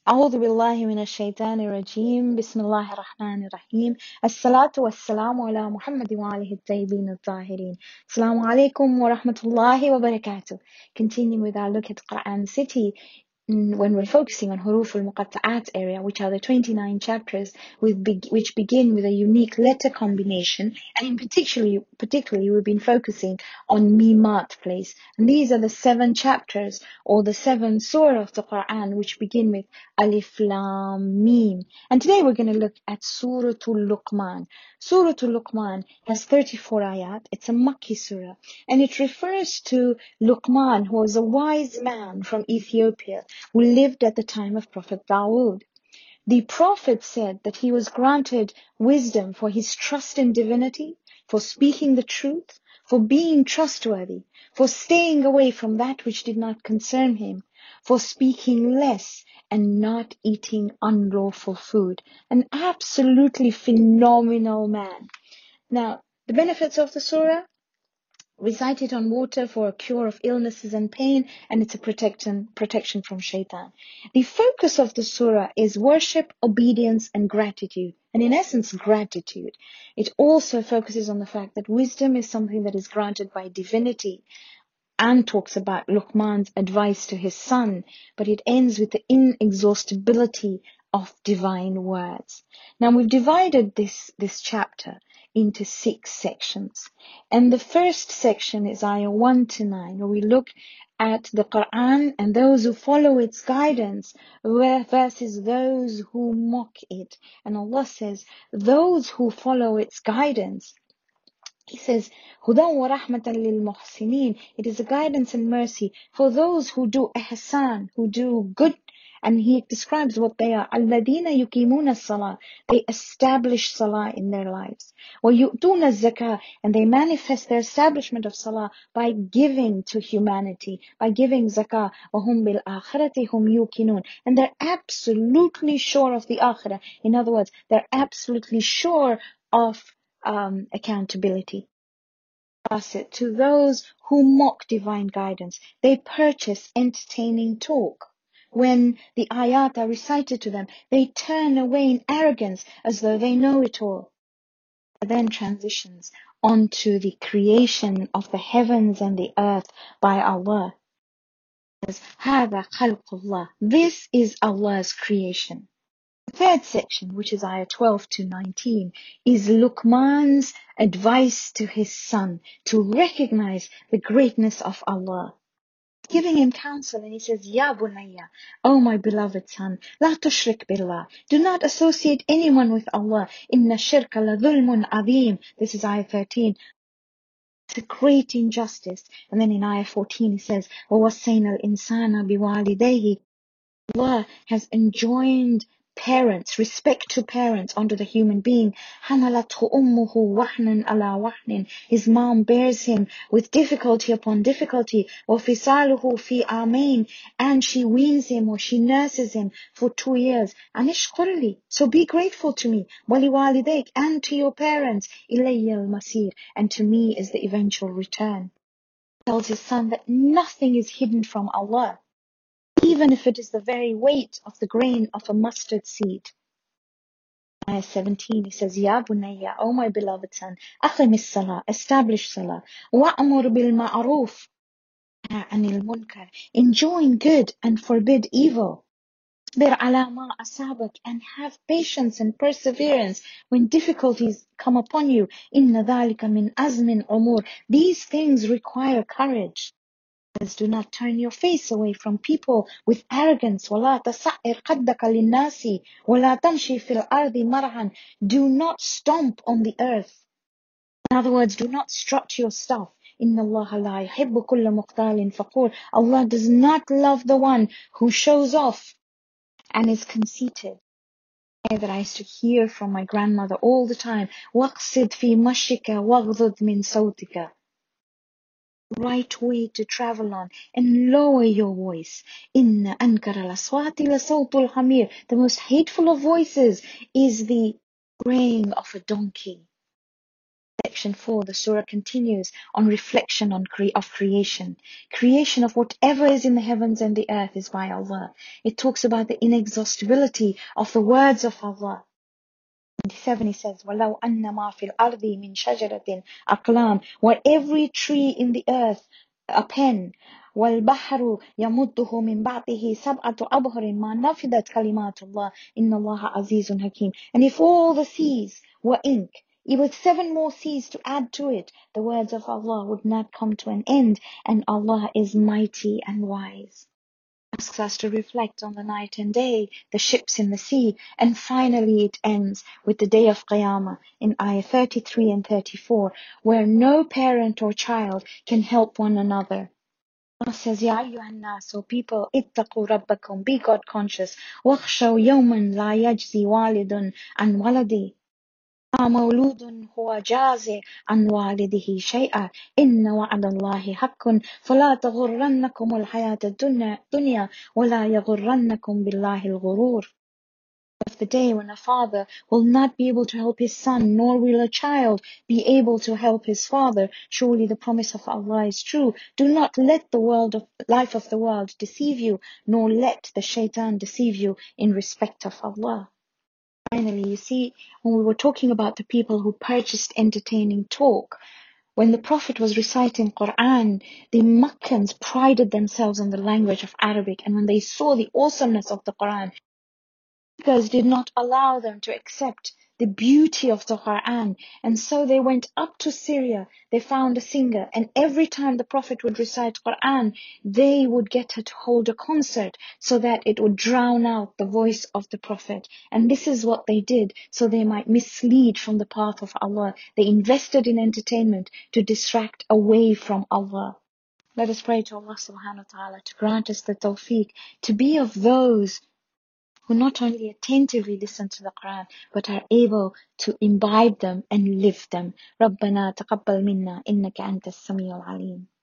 أعوذ بالله من الشيطان الرجيم بسم الله الرحمن الرحيم الصلاة والسلام على محمد وآله الطيبين الطاهرين. Assalamu alaikum wa rahmatullahi wa barakatuh. Continuing with our look at Quran City, when we're focusing on Huruf al-Muqatta'at area, which are the 29 chapters which begin with a unique letter combination, and in particularly we've been focusing on Mimat place. And these are the 7 chapters or the 7 surah of the Quran which begin with Alif Lam Mim. And today we're going to look at Suratul Luqman. Suratul Luqman has 34 ayat. It's a Makki surah, and it refers to Luqman, who was a wise man from Ethiopia who lived at the time of Prophet Dawood. The Prophet said that he was granted wisdom for his trust in divinity, for speaking the truth, for being trustworthy, for staying away from that which did not concern him, for speaking less and not eating unlawful food. An absolutely phenomenal man. Now, the benefits of the surah: recite it on water for a cure of illnesses and pain, and it's a protection from shaitan. The focus of the surah is worship, obedience, and gratitude. And in essence, gratitude. It also focuses on the fact that wisdom is something that is granted by divinity, and talks about Luqman's advice to his son, but it ends with the inexhaustibility of divine words. Now, we've divided this chapter into 6 sections. And the first section is ayah 1 to 9, where we look at the Quran and those who follow its guidance versus those who mock it. And Allah says, those who follow its guidance, He says, Hudan wa rahmatan lil muhsinin. It is a guidance and mercy for those who do ihsan, who do good. And He describes what they are. Alladina yuqimuna salah. They establish salah in their lives. Wa yu'tuna zakah. And they manifest their establishment of salah by giving to humanity, by giving zakah. Wa hum bil akhirati hum yuqinun. And they're absolutely sure of the akhirah. In other words, they're absolutely sure of accountability. To those who mock divine guidance, they purchase entertaining talk. When the ayat are recited to them, they turn away in arrogance as though they know it all. It then transitions onto the creation of the heavens and the earth by Allah. It says, هَذَا خَلْقُ اللَّهِ. This is Allah's creation. The third section, which is ayah 12 to 19, is Luqman's advice to his son to recognize the greatness of Allah. Giving him counsel, and he says, Ya bunayya, O my beloved son, la tushrik billah. Do not associate anyone with Allah. Inna shirka la dhulmun adhim. This is ayah 13. It's a great injustice. And then in ayah 14 he says, وَوَصَّيْنَا الْإِنسَانَ بِوَالِدَيْهِ. Allah has enjoined parents, respect to parents onto the human being. حَمَلَتْهُ أُمُّهُ وَحْنًا عَلَى وَحْنٍ. His mom bears him with difficulty upon difficulty. وَفِصَالُهُ فِي عَامَيْنِ. And she weans him or she nurses him for 2 years. أَنِشْكُرْ لِي. So be grateful to me. وَلِوَالِدَيْكَ. And to your parents. إِلَيَّ الْمَصِيرُ. And to me is the eventual return. He tells his son that nothing is hidden from Allah, even if it is the very weight of the grain of a mustard seed. Ayah 17, he says, Ya bunayya, O my beloved son, aqimis salah, establish salah, wa'amur bil ma'aruf, anil munkar, enjoin good and forbid evil. Bir ala ma asabak, and have patience and perseverance when difficulties come upon you. Inna dhalika min azmin umur. These things require courage. Do not turn your face away from people with arrogance. وَلَا تَسَعِّرْ قَدَّكَ لِلنَّاسِ وَلَا تَمْشِي فِي الْأَرْضِ مَرَحًا. Do not stomp on the earth. In other words, do not strut your stuff. إِنَّ اللَّهَ لَا يُحِبُّ كُلَّ مُخْتَالٍ فَخُورٍ. Allah does not love the one who shows off and is conceited. That I used to hear from my grandmother all the time. وَاقْصِدْ فِي مَشِّكَ وَاغْضُضْ مِنْ صَوْتِكَ. Right way to travel on, and lower your voice. Inna ankara al-aswati la sawtul hamir. The most hateful of voices is the braying of a donkey. Section 4, the surah continues on reflection of creation. Creation of whatever is in the heavens and the earth is by Allah. It talks about the inexhaustibility of the words of Allah. 27, he says, وَلَوْ أَنَّ مَا فِي الْأَرْضِ مِنْ شَجَرَةٍ أَقْلَامٍ, where every tree in the earth a pen, وَالْبَحْرُ يَمُدُّهُ مِنْ بَعْدِهِ سَبْعَةُ أَبْحُرٍ مَا نَفِدَتْ كَلِمَاتُ اللَّهِ إِنَّ اللَّهَ عَزِيزٌ حَكِيمٌ. And if all the seas were ink, with 7 more seas to add to it, the words of Allah would not come to an end, and Allah is mighty and wise. Asks us to reflect on the night and day, the ships in the sea, and finally it ends with the day of Qiyamah in ayah 33 and 34, where no parent or child can help one another. Allah says, Ya ayyuhan nas, O people, ittaqu rabbakum, be God conscious, wakhshaw yawman la yajzi walidun an waladi, مولود هو جازع عن والده شيئا إن وعد الله حق فلا تغرنكم الحياة الدنيا ولا يغرنكم بالله الغرور. Of the day when a father will not be able to help his son, nor will a child be able to help his father. Surely the promise of Allah is true. Do not let the life of the world deceive you, nor let the shaitan deceive you in respect of Allah. Finally, you see, when we were talking about the people who purchased entertaining talk, when the Prophet was reciting Quran, the Makkans prided themselves on the language of Arabic, and when they saw the awesomeness of the Quran, speakers did not allow them to accept the beauty of the Quran. And so they went up to Syria, they found a singer, and every time the Prophet would recite Quran, they would get her to hold a concert so that it would drown out the voice of the Prophet. And this is what they did, so they might mislead from the path of Allah. They invested in entertainment to distract away from Allah. Let us pray to Allah subhanahu wa ta'ala to grant us the tawfiq to be of those who not only attentively listen to the Quran, but are able to imbibe them and live them. رَبَّنَا تَقَبَّلْ مِنَّا إِنَّكَ أَنْتَ السَّمِيعُ الْعَلِيمُ.